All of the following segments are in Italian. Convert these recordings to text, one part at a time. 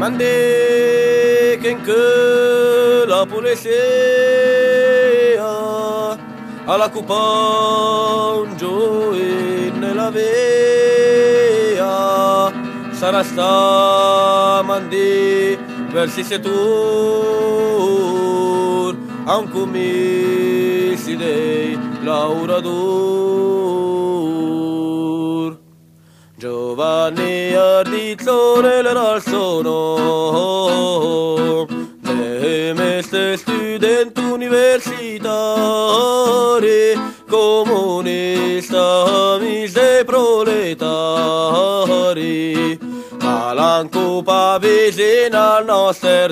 Mande che la polizia alla cupa un giorno nella via sarà sta mandi versi se tu a un commessi dei laurador Giovanni Ardizzone l'era il sono le meste studenti universitari comunista mise proletari malanco pa vicino al nostro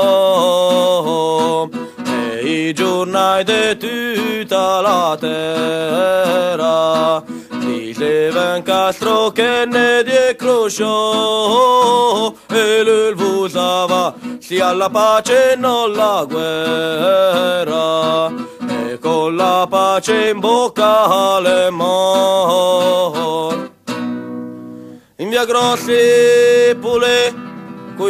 dom e i giornali di tutta la terra diceva un Castro che ne die crociò e lui usava sia la pace e non la guerra e con la pace in bocca le mor in via Grossi pure coi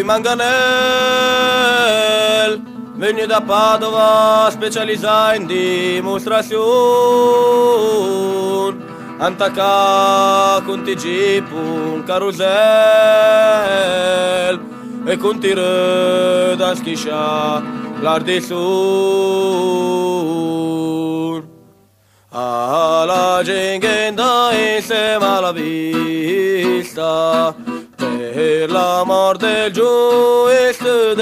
manganel venne da Padova specializzata in dimostrazione Antacà con ti jeep un carusel e con ti da schiscia l'ardi sur alla gente insieme alla vista per la morte del giusto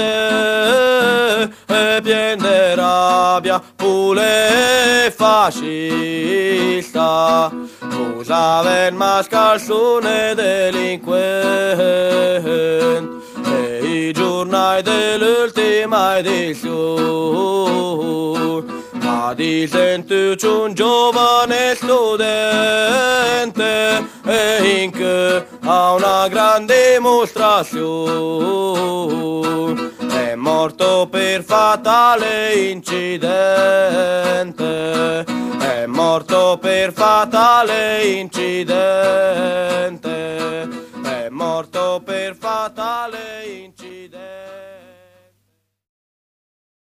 e pieno di rabbia pure fascista usava il mascalzone delinquente e i giornali dell'ultima edizione ma di sentirci un giovane studente e in che ha una grande dimostrazione è morto per fatale incidente è morto per fatale incidente è morto per fatale incidente